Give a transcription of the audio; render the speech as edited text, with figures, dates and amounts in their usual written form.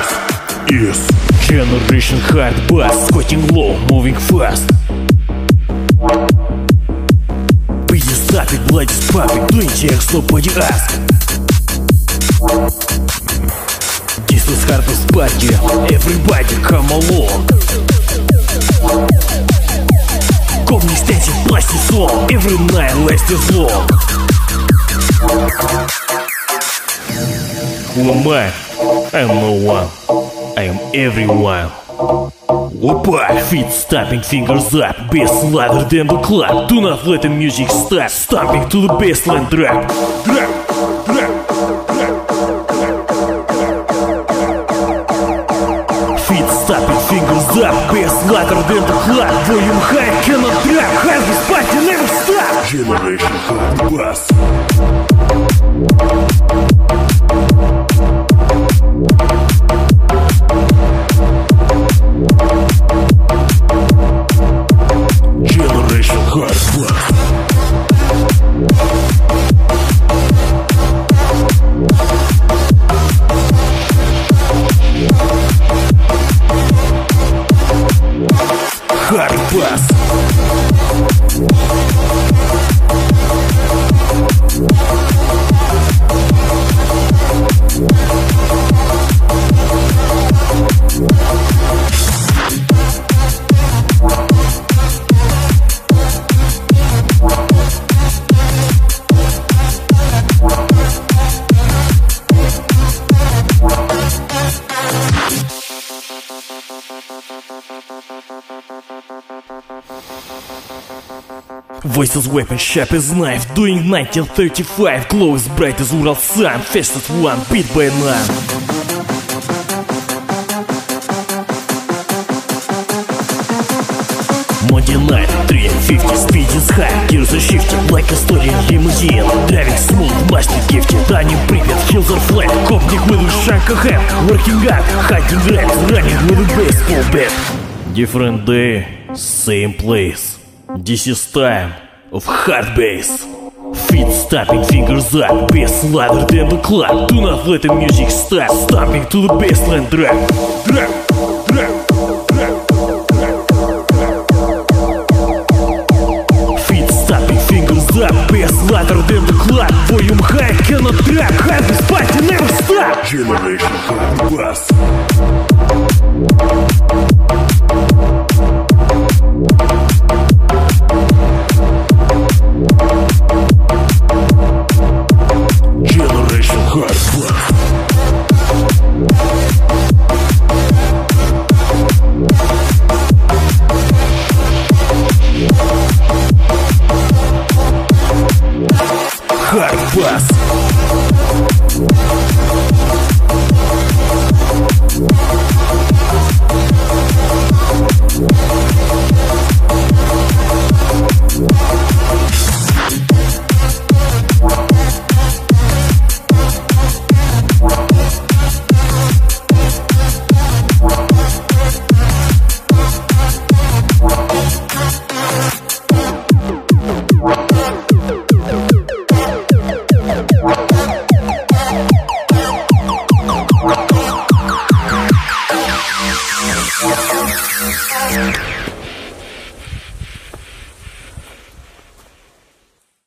is Generation Hard Bass, squatting low, moving fast. Busy stopping, blood is popping, doing checks, nobody ask. This is hardest party, everybody come along. Come не стейте, пласти сон, every night lasts as long. Who am I? I am no one, I am everyone. Опа! Feet stomping, fingers up, bass louder than the club. Do not let the music stop, stomping to the bassline drop. Drop, drop, drop, drop. Feet stomping, fingers up, bass louder than the club. Volume high, cannot drop, hardest party never stop. Generation Hard Bass. Hard Bass. Voice as weapon, sharp as knife. Doing 1935, glow as bright as Ural sun. Fast as one, beat by none. Monday night, 350, speed is high. Gears are shifting like a story in limousine. Driving smooth, master gifted. Running Pripyat, hills are flat. Kopnik with a shank ahead. Working out, hiding rats. Running with a baseball bat. Different day, same place. This is time of hard bass. Feet stomping, fingers up, bass louder than the club. Do not let the music stop, stomping to the bassline drop. Drop, drop, drop, drop. Feet stomping, fingers up, bass louder than the club. Volume high, cannot drop, hardest party never stop. Generation Hard Bass. Hard Bass.